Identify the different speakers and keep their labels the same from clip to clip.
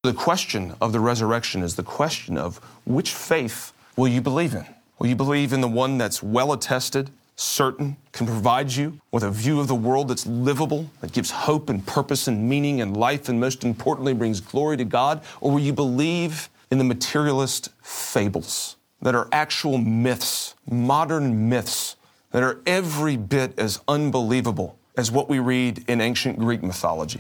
Speaker 1: The question of the resurrection is the question of which faith will you believe in? Will you believe in the one that's well-attested, certain, can provide you with a view of the world that's livable, that gives hope and purpose and meaning and life, and most importantly brings glory to God? Or will you believe in the materialist fables that are actual myths, modern myths, that are every bit as unbelievable as what we read in ancient Greek mythology?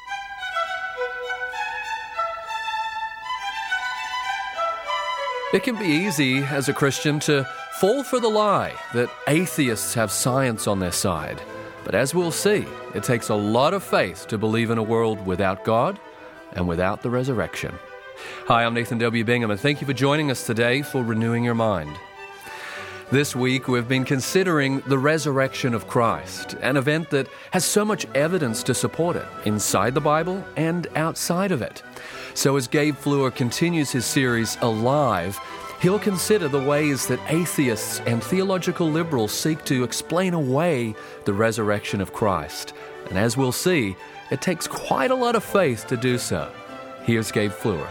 Speaker 2: It can be easy as a Christian to fall for the lie that atheists have science on their side. But as we'll see, it takes a lot of faith to believe in a world without God and without the resurrection. Hi, I'm Nathan W. Bingham, and thank you for joining us today for Renewing Your Mind. This week, we've been considering the resurrection of Christ, an event that has so much evidence to support it, inside the Bible and outside of it. So as Gabe Fleur continues his series, Alive, he'll consider the ways that atheists and theological liberals seek to explain away the resurrection of Christ. And as we'll see, it takes quite a lot of faith to do so. Here's Gabe Fleur.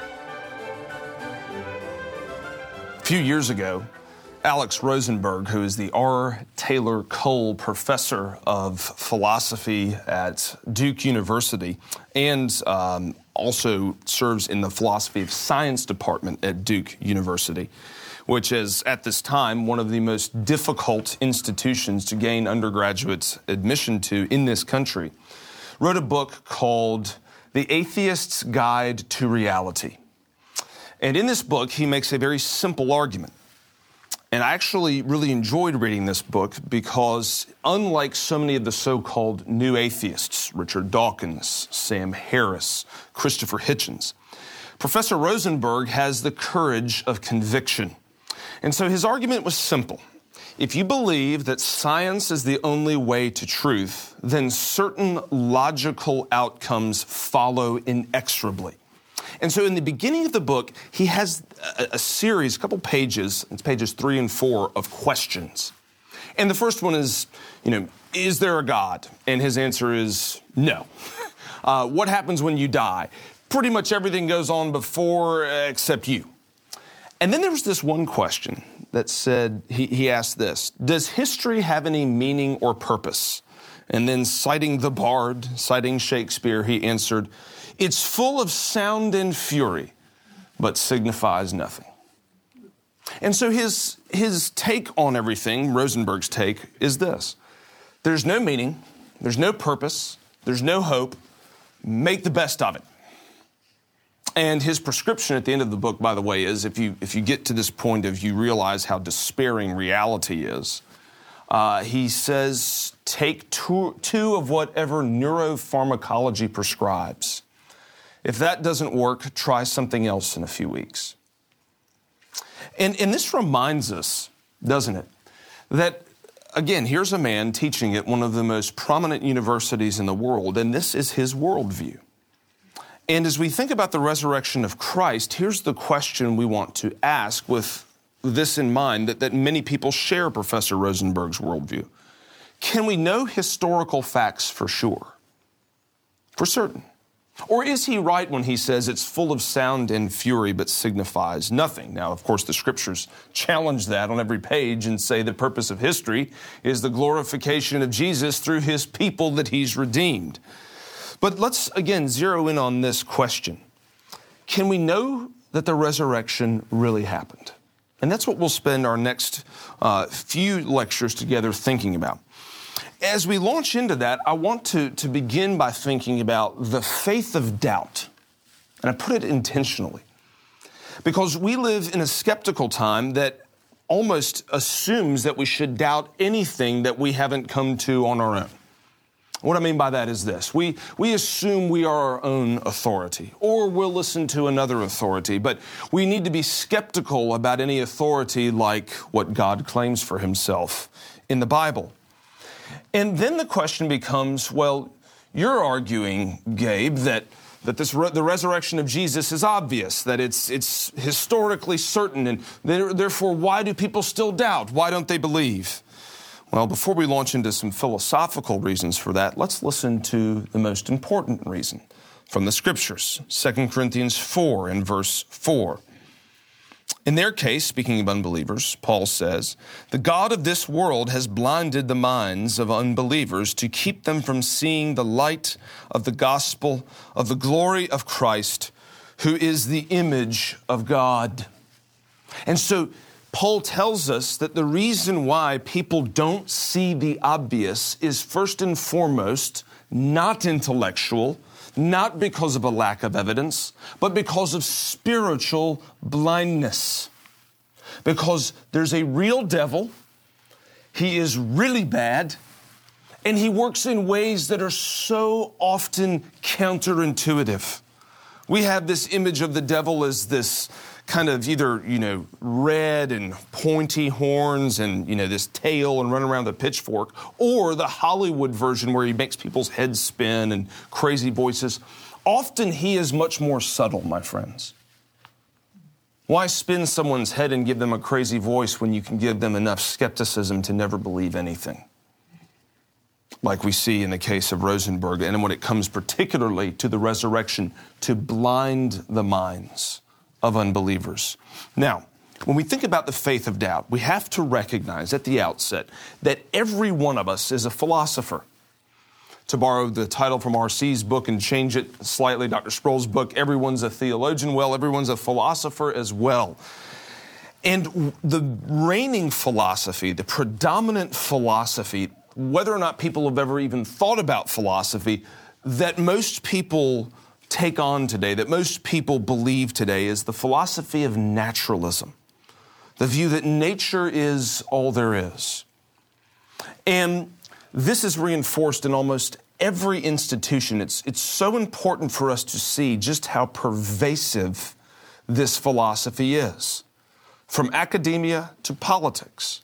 Speaker 1: A few years ago, Alex Rosenberg, who is the R. Taylor Cole Professor of Philosophy at Duke University and also serves in the Philosophy of Science Department at Duke University, which is at this time one of the most difficult institutions to gain undergraduate admission to in this country, wrote a book called The Atheist's Guide to Reality. And in this book, he makes a very simple argument. And I actually really enjoyed reading this book because unlike so many of the so-called new atheists, Richard Dawkins, Sam Harris, Christopher Hitchens, Professor Rosenberg has the courage of conviction. And so his argument was simple. If you believe that science is the only way to truth, then certain logical outcomes follow inexorably. And so in the beginning of the book, he has a series, a couple pages, it's pages 3 and 4, of questions. And the first one is, is there a God? And his answer is no. What happens when you die? Pretty much everything goes on before except you. And then there was this one question that said, he asked this, does history have any meaning or purpose? And then citing the Bard, citing Shakespeare, he answered, it's full of sound and fury, but signifies nothing. And so his take on everything, Rosenberg's take, is this. There's no meaning, there's no purpose, there's no hope. Make the best of it. And his prescription at the end of the book, by the way, is if you get to this point of you realize how despairing reality is, he says, take two of whatever neuropharmacology prescribes. If that doesn't work, try something else in a few weeks. And this reminds us, doesn't it, that, again, here's a man teaching at one of the most prominent universities in the world, and this is his worldview. And as we think about the resurrection of Christ, here's the question we want to ask with this in mind, that many people share Professor Rosenberg's worldview. Can we know historical facts for sure? For certain? Or is he right when he says it's full of sound and fury but signifies nothing? Now, of course, the scriptures challenge that on every page and say the purpose of history is the glorification of Jesus through his people that he's redeemed. But let's, again, zero in on this question. Can we know that the resurrection really happened? And that's what we'll spend our next few lectures together thinking about. As we launch into that, I want to begin by thinking about the faith of doubt. And I put it intentionally. Because we live in a skeptical time that almost assumes that we should doubt anything that we haven't come to on our own. What I mean by that is this. We assume we are our own authority, or we'll listen to another authority, but we need to be skeptical about any authority like what God claims for himself in the Bible. And then the question becomes, well, you're arguing, Gabe, that the resurrection of Jesus is obvious, that it's historically certain, and therefore why do people still doubt? Why don't they believe? Well, before we launch into some philosophical reasons for that, let's listen to the most important reason from the Scriptures. 2 Corinthians 4 and verse 4. In their case, speaking of unbelievers, Paul says, "The God of this world has blinded the minds of unbelievers to keep them from seeing the light of the gospel of the glory of Christ, who is the image of God." And so Paul tells us that the reason why people don't see the obvious is first and foremost not intellectual, not because of a lack of evidence, but because of spiritual blindness. Because there's a real devil, he is really bad, and he works in ways that are so often counterintuitive. We have this image of the devil as this kind of either, red and pointy horns and, this tail and run around with a pitchfork, or the Hollywood version where he makes people's heads spin and crazy voices. Often he is much more subtle, my friends. Why spin someone's head and give them a crazy voice when you can give them enough skepticism to never believe anything? Like we see in the case of Rosenberg, and when it comes particularly to the resurrection, to blind the minds of unbelievers. Now, when we think about the faith of doubt, we have to recognize at the outset that every one of us is a philosopher. To borrow the title from R.C.'s book and change it slightly, Dr. Sproul's book, everyone's a theologian. Well, everyone's a philosopher as well. And the reigning philosophy, the predominant philosophy, whether or not people have ever even thought about philosophy, that most people take on today, that most people believe today, is the philosophy of naturalism. The view that nature is all there is. And this is reinforced in almost every institution. It's so important for us to see just how pervasive this philosophy is. From academia to politics,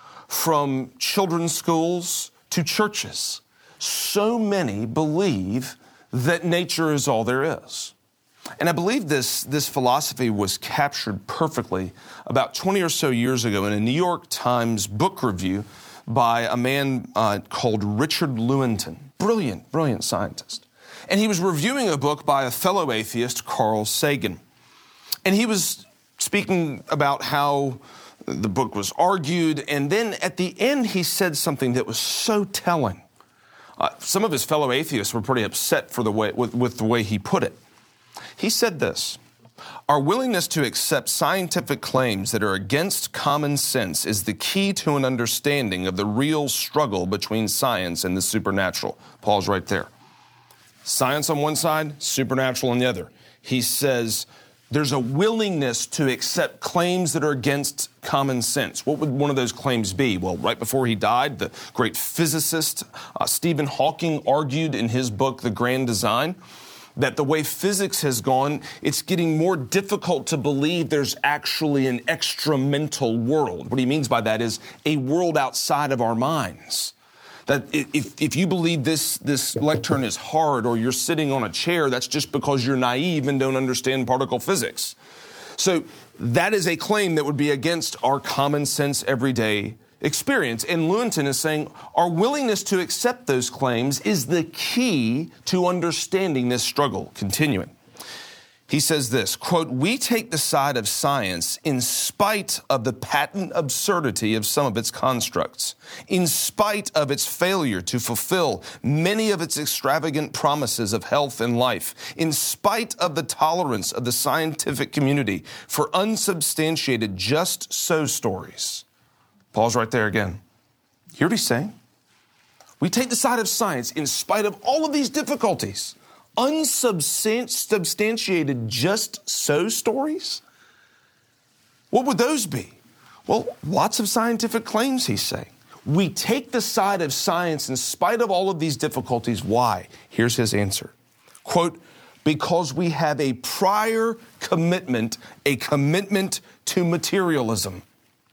Speaker 1: from children's schools to churches. So many believe that nature is all there is. And I believe this philosophy was captured perfectly about 20 or so years ago in a New York Times book review by a man called Richard Lewontin. Brilliant scientist. And he was reviewing a book by a fellow atheist, Carl Sagan. And he was speaking about how the book was argued, and then at the end he said something that was so telling. Some of his fellow atheists were pretty upset with the way he put it. He said this: "Our willingness to accept scientific claims that are against common sense is the key to an understanding of the real struggle between science and the supernatural." Paul's right there. Science on one side, supernatural on the other. He says there's a willingness to accept claims that are against common sense. What would one of those claims be? Well, right before he died, the great physicist Stephen Hawking argued in his book, The Grand Design, that the way physics has gone, it's getting more difficult to believe there's actually an extramental world. What he means by that is a world outside of our minds. That if you believe this lectern is hard or you're sitting on a chair, that's just because you're naive and don't understand particle physics. So that is a claim that would be against our common sense everyday experience. And Lewontin is saying our willingness to accept those claims is the key to understanding this struggle. Continuing. He says this, quote, "We take the side of science in spite of the patent absurdity of some of its constructs, in spite of its failure to fulfill many of its extravagant promises of health and life, in spite of the tolerance of the scientific community for unsubstantiated just-so stories." Paul's right there again. You hear what he's saying? We take the side of science in spite of all of these difficulties. Unsubstantiated just-so stories? What would those be? Well, lots of scientific claims, he's saying. We take the side of science in spite of all of these difficulties. Why? Here's his answer. Quote, "Because we have a prior commitment, a commitment to materialism."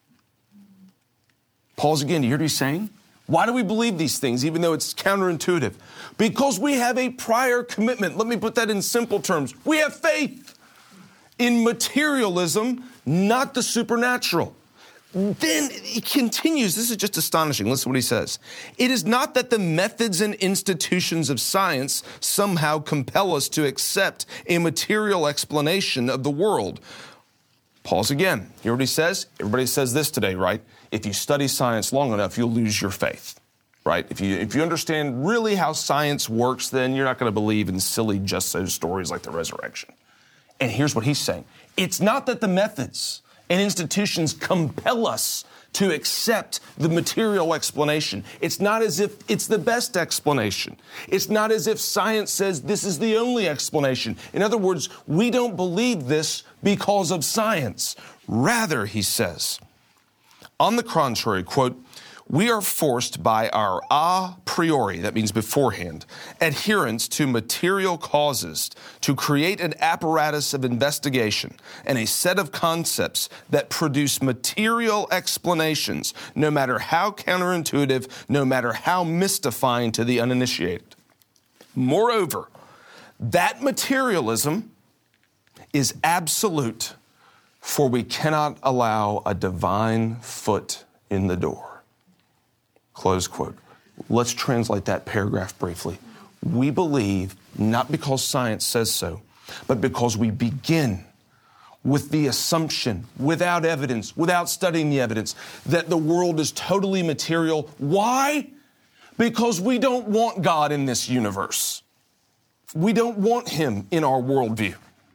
Speaker 1: Pause again. Do you hear what he's saying? Why do we believe these things, even though it's counterintuitive? Because we have a prior commitment. Let me put that in simple terms. We have faith in materialism, not the supernatural. Then he continues. This is just astonishing. Listen to what he says. It is not that the methods and institutions of science somehow compel us to accept a material explanation of the world. Pause again. Hear what he says? Everybody says this today, right? If you study science long enough, you'll lose your faith, right? If you understand really how science works, then you're not going to believe in silly just so stories like the resurrection. And here's what he's saying. It's not that the methods and institutions compel us to accept the material explanation. It's not as if it's the best explanation. It's not as if science says this is the only explanation. In other words, we don't believe this because of science. Rather, he says, on the contrary, quote, we are forced by our a priori, that means beforehand, adherence to material causes to create an apparatus of investigation and a set of concepts that produce material explanations, no matter how counterintuitive, no matter how mystifying to the uninitiated. Moreover, that materialism is absolute, for we cannot allow a divine foot in the door. Close quote. Let's translate that paragraph briefly. We believe not because science says so, but because we begin with the assumption, without evidence, without studying the evidence, that the world is totally material. Why? Because we don't want God in this universe. We don't want him in our worldview.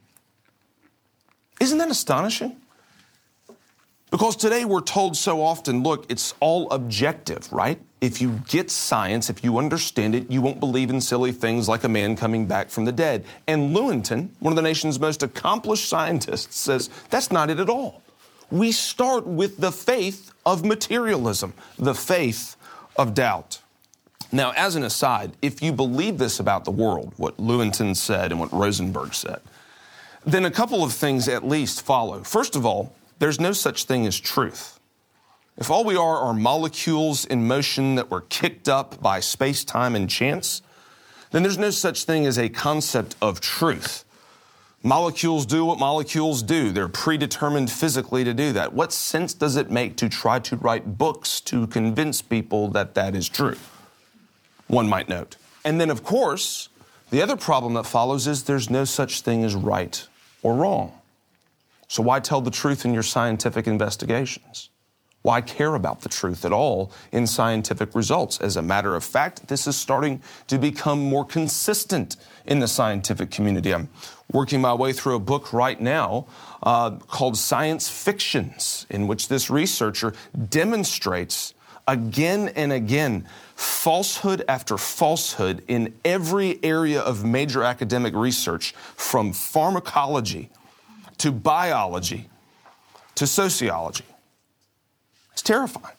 Speaker 1: Isn't that astonishing? Because today we're told so often, look, it's all objective, right? If you get science, if you understand it, you won't believe in silly things like a man coming back from the dead. And Lewontin, one of the nation's most accomplished scientists, says that's not it at all. We start with the faith of materialism, the faith of doubt. Now, as an aside, if you believe this about the world, what Lewontin said and what Rosenberg said, then a couple of things at least follow. First of all, there's no such thing as truth. If all we are molecules in motion that were kicked up by space-time and chance, then there's no such thing as a concept of truth. Molecules do what molecules do. They're predetermined physically to do that. What sense does it make to try to write books to convince people that that is true? One might note. And then, of course, the other problem that follows is there's no such thing as right or wrong. So why tell the truth in your scientific investigations? Why care about the truth at all in scientific results? As a matter of fact, this is starting to become more consistent in the scientific community. I'm working my way through a book right now called Science Fictions, in which this researcher demonstrates again and again falsehood after falsehood in every area of major academic research, from pharmacology to biology to sociology. It's terrifying.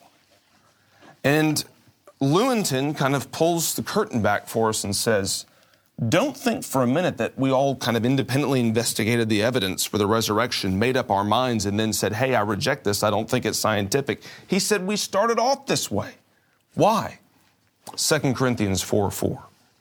Speaker 1: And Lewontin kind of pulls the curtain back for us and says, don't think for a minute that we all kind of independently investigated the evidence for the resurrection, made up our minds, and then said, hey, I reject this. I don't think it's scientific. He said we started off this way. Why? 2 Corinthians 4:4.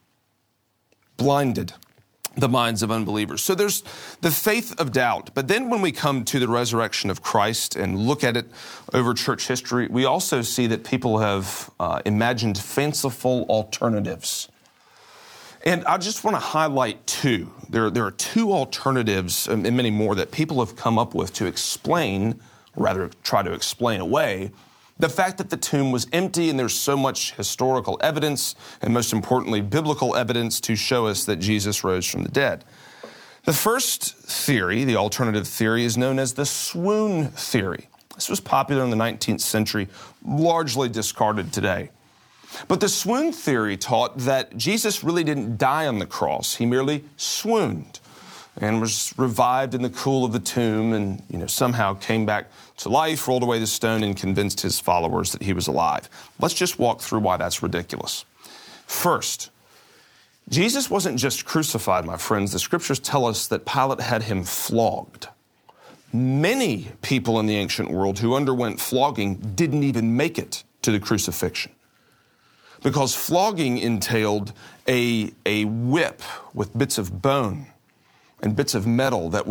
Speaker 1: Blinded the minds of unbelievers. So there's the faith of doubt. But then when we come to the resurrection of Christ and look at it over church history, we also see that people have imagined fanciful alternatives. And I just want to highlight two. There are two alternatives and many more that people have come up with to explain, or rather try to explain away, the fact that the tomb was empty and there's so much historical evidence, and most importantly, biblical evidence to show us that Jesus rose from the dead. The first theory, the alternative theory, is known as the swoon theory. This was popular in the 19th century, largely discarded today. But the swoon theory taught that Jesus really didn't die on the cross. He merely swooned and was revived in the cool of the tomb and, somehow came back to life, rolled away the stone, and convinced his followers that he was alive. Let's just walk through why that's ridiculous. First, Jesus wasn't just crucified, my friends. The scriptures tell us that Pilate had him flogged. Many people in the ancient world who underwent flogging didn't even make it to the crucifixion, because flogging entailed a whip with bits of bone and bits of metal that were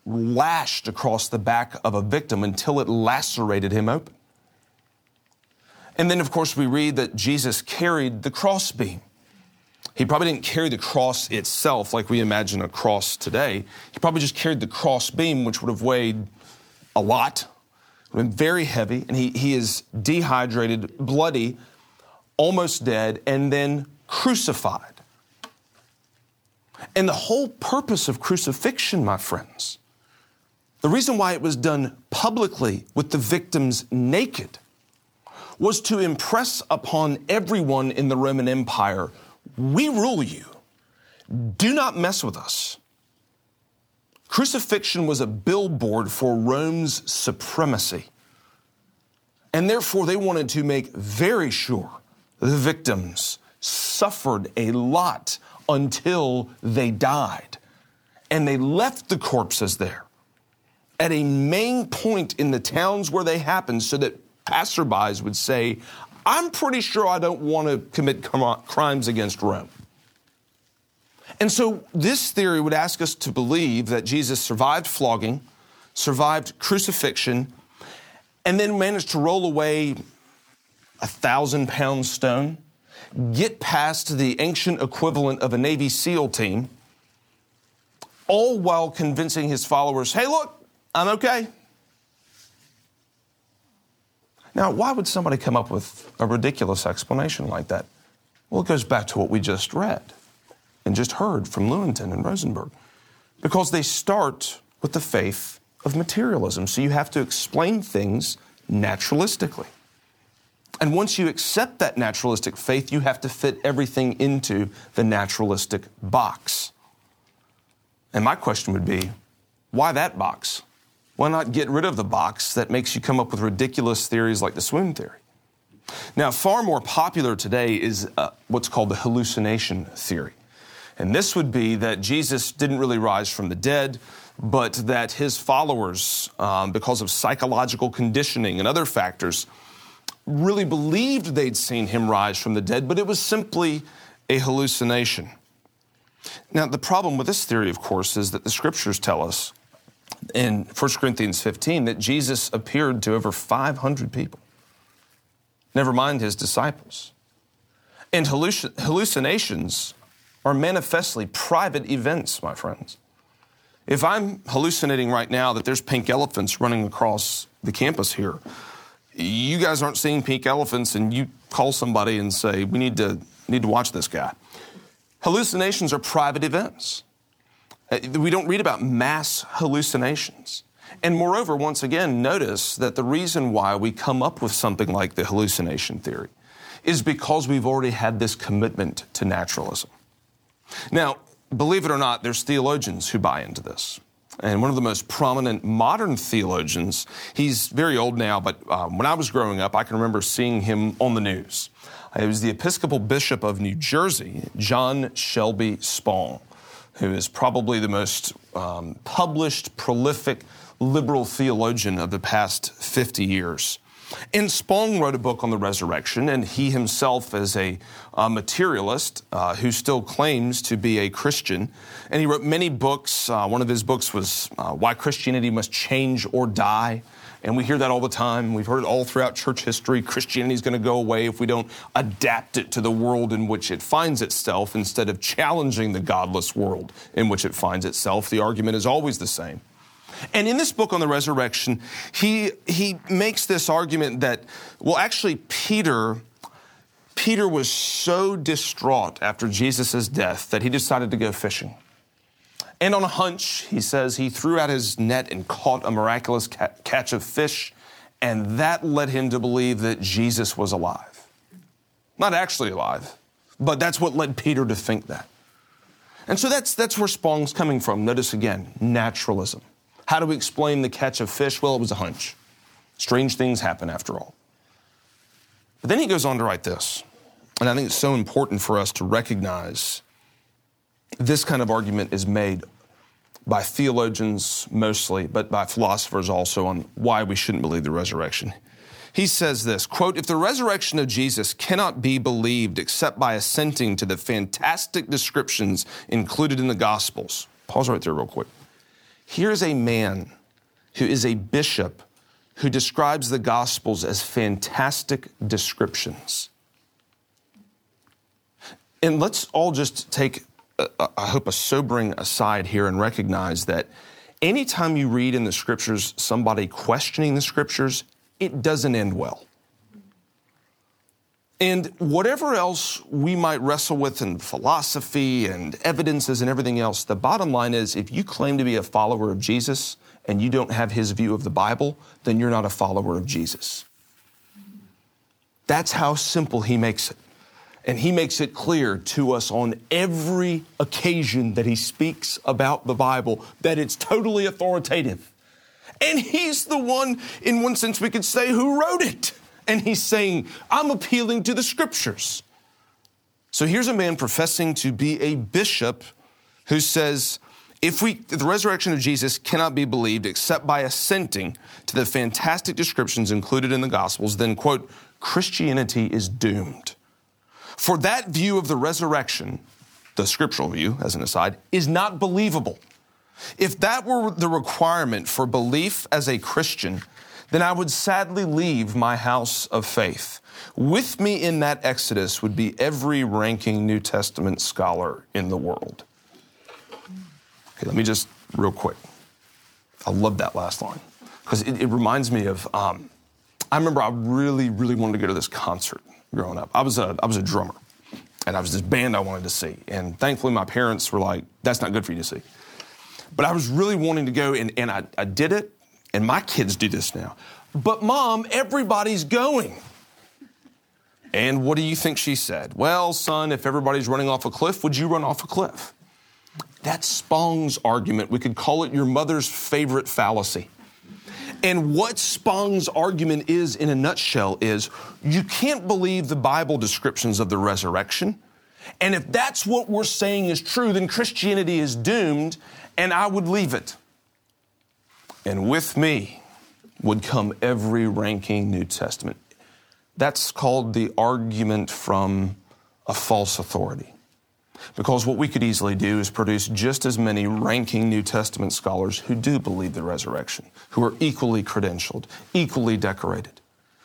Speaker 1: lashed across the back of a victim until it lacerated him open. And then, of course, we read that Jesus carried the crossbeam. He probably didn't carry the cross itself like we imagine a cross today. He probably just carried the crossbeam, which would have weighed a lot, would have been very heavy, and he is dehydrated, bloody, almost dead, and then crucified. And the whole purpose of crucifixion, my friends, the reason why it was done publicly with the victims naked, was to impress upon everyone in the Roman Empire, we rule you. Do not mess with us. Crucifixion was a billboard for Rome's supremacy. And therefore, they wanted to make very sure the victims suffered a lot until they died. And they left the corpses there at a main point in the towns where they happened so that passerbys would say, I'm pretty sure I don't want to commit crimes against Rome. And so this theory would ask us to believe that Jesus survived flogging, survived crucifixion, and then managed to roll away 1,000-pound stone, get past the ancient equivalent of a Navy SEAL team, all while convincing his followers, hey, look, I'm okay. Now, why would somebody come up with a ridiculous explanation like that? Well, it goes back to what we just read and just heard from Lewontin and Rosenberg. Because they start with the faith of materialism. So you have to explain things naturalistically. And once you accept that naturalistic faith, you have to fit everything into the naturalistic box. And my question would be, why that box? Why not get rid of the box that makes you come up with ridiculous theories like the swoon theory? Now, far more popular today is what's called the hallucination theory. And this would be that Jesus didn't really rise from the dead, but that his followers, because of psychological conditioning and other factors, really believed they'd seen him rise from the dead, but it was simply a hallucination. Now, the problem with this theory, of course, is that the scriptures tell us in 1 Corinthians 15 that Jesus appeared to over 500 people, never mind his disciples. And hallucinations are manifestly private events, my friends. If I'm hallucinating right now that there's pink elephants running across the campus here, you guys aren't seeing pink elephants and you call somebody and say, we need to watch this guy. Hallucinations are private events. We don't read about mass hallucinations. And moreover, once again, notice that the reason why we come up with something like the hallucination theory is because we've already had this commitment to naturalism. Now, believe it or not, there's theologians who buy into this. And one of the most prominent modern theologians, he's very old now, but when I was growing up, I can remember seeing him on the news. It was the Episcopal Bishop of New Jersey, John Shelby Spong, who is probably the most published, prolific, liberal theologian of the past 50 years. And Spong wrote a book on the resurrection, and he himself is a materialist who still claims to be a Christian. And he wrote many books. One of his books was Why Christianity Must Change or Die. And we hear that all the time. We've heard it all throughout church history. Christianity is going to go away if we don't adapt it to the world in which it finds itself instead of challenging the godless world in which it finds itself. The argument is always the same. And in this book on the resurrection, he makes this argument that, well, actually, Peter was so distraught after Jesus' death that he decided to go fishing. And on a hunch, he says, he threw out his net and caught a miraculous catch of fish, and that led him to believe that Jesus was alive. Not actually alive, but that's what led Peter to think that. And so that's where Spong's coming from. Notice again, naturalism. How do we explain the catch of fish? Well, it was a hunch. Strange things happen after all. But then he goes on to write this, and I think it's so important for us to recognize this kind of argument is made by theologians mostly, but by philosophers also on why we shouldn't believe the resurrection. He says this, quote, if the resurrection of Jesus cannot be believed except by assenting to the fantastic descriptions included in the Gospels, pause right there real quick. Here's a man who is a bishop who describes the Gospels as fantastic descriptions. And let's all just take, I hope, a sobering aside here and recognize that anytime you read in the Scriptures somebody questioning the Scriptures, it doesn't end well. And whatever else we might wrestle with in philosophy and evidences and everything else, the bottom line is if you claim to be a follower of Jesus and you don't have his view of the Bible, then you're not a follower of Jesus. That's how simple he makes it. And he makes it clear to us on every occasion that he speaks about the Bible that it's totally authoritative. And he's the one, in one sense we could say, who wrote it. And he's saying, I'm appealing to the Scriptures. So here's a man professing to be a bishop who says, if the resurrection of Jesus cannot be believed except by assenting to the fantastic descriptions included in the Gospels, then, quote, Christianity is doomed. For that view of the resurrection, the scriptural view, as an aside, is not believable. If that were the requirement for belief as a Christian, then I would sadly leave my house of faith. With me in that exodus would be every ranking New Testament scholar in the world. Okay, let me just, real quick. I love that last line because it reminds me of, I remember I really, really wanted to go to this concert growing up. I was a drummer, and I was this band I wanted to see. And thankfully, my parents were like, that's not good for you to see. But I was really wanting to go, and I did it, and my kids do this now. But Mom, everybody's going. And what do you think she said? Well, son, if everybody's running off a cliff, would you run off a cliff? That's Spong's argument. We could call it your mother's favorite fallacy. And what Spong's argument is, in a nutshell, is you can't believe the Bible descriptions of the resurrection. And if that's what we're saying is true, then Christianity is doomed, and I would leave it. And with me would come every ranking New Testament. That's called the argument from a false authority. Because what we could easily do is produce just as many ranking New Testament scholars who do believe the resurrection, who are equally credentialed, equally decorated.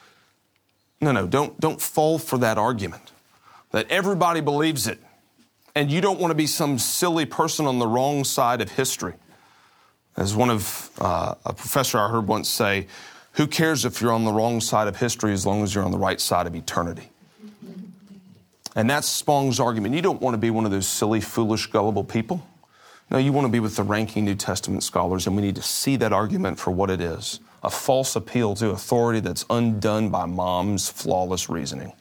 Speaker 1: No, don't fall for that argument that everybody believes it, and you don't want to be some silly person on the wrong side of history. As one of a professor I heard once say, who cares if you're on the wrong side of history as long as you're on the right side of eternity? And that's Spong's argument. You don't want to be one of those silly, foolish, gullible people. No, you want to be with the ranking New Testament scholars, and we need to see that argument for what it is, a false appeal to authority that's undone by Mom's flawless reasoning.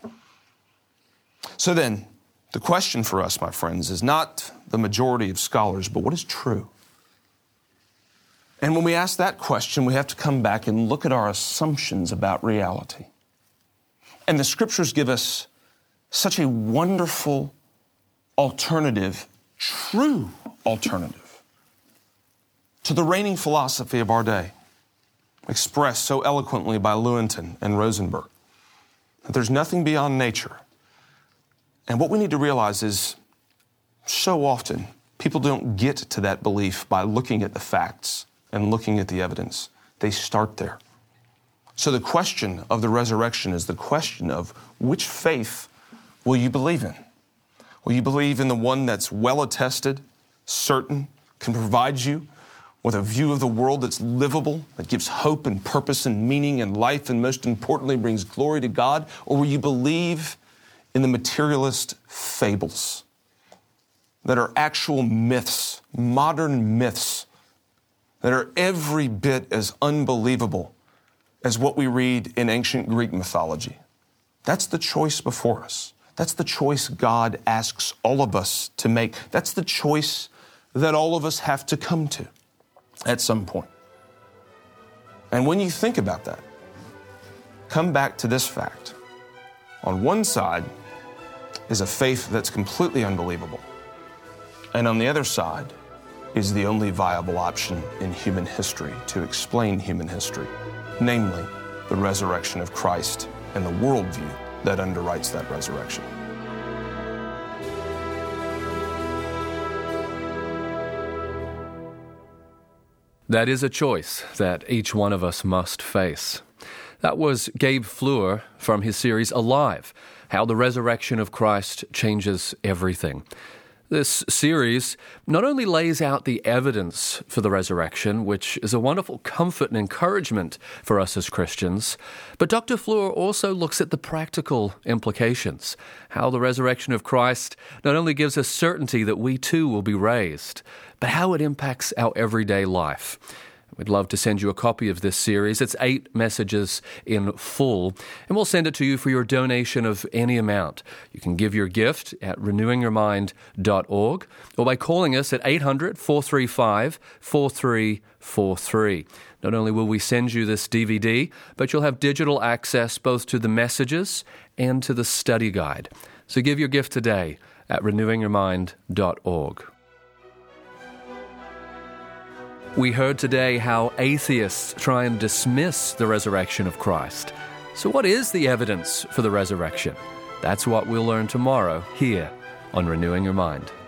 Speaker 1: So then, the question for us, my friends, is not the majority of scholars, but what is true? And when we ask that question, we have to come back and look at our assumptions about reality. And the Scriptures give us such a wonderful alternative, true alternative, to the reigning philosophy of our day, expressed so eloquently by Lewontin and Rosenberg, that there's nothing beyond nature. And what we need to realize is, so often, people don't get to that belief by looking at the facts and looking at the evidence. They start there. So the question of the resurrection is the question of which faith will you believe in? Will you believe in the one that's well-attested, certain, can provide you with a view of the world that's livable, that gives hope and purpose and meaning and life, and most importantly, brings glory to God? Or will you believe in the materialist fables that are actual myths, modern myths, that are every bit as unbelievable as what we read in ancient Greek mythology? That's the choice before us. That's the choice God asks all of us to make. That's the choice that all of us have to come to at some point. And when you think about that, come back to this fact. On one side is a faith that's completely unbelievable. And on the other side is the only viable option in human history to explain human history, namely the resurrection of Christ and the worldview that underwrites that resurrection.
Speaker 2: That is a choice that each one of us must face. That was Gabe Fleur from his series Alive, How the Resurrection of Christ Changes Everything. This series not only lays out the evidence for the resurrection, which is a wonderful comfort and encouragement for us as Christians, but Dr. Fleur also looks at the practical implications, how the resurrection of Christ not only gives us certainty that we too will be raised, but how it impacts our everyday life. We'd love to send you a copy of this series. It's 8 messages in full, and we'll send it to you for your donation of any amount. You can give your gift at renewingyourmind.org or by calling us at 800-435-4343. Not only will we send you this DVD, but you'll have digital access both to the messages and to the study guide. So give your gift today at renewingyourmind.org. We heard today how atheists try and dismiss the resurrection of Christ. So what is the evidence for the resurrection? That's what we'll learn tomorrow here on Renewing Your Mind.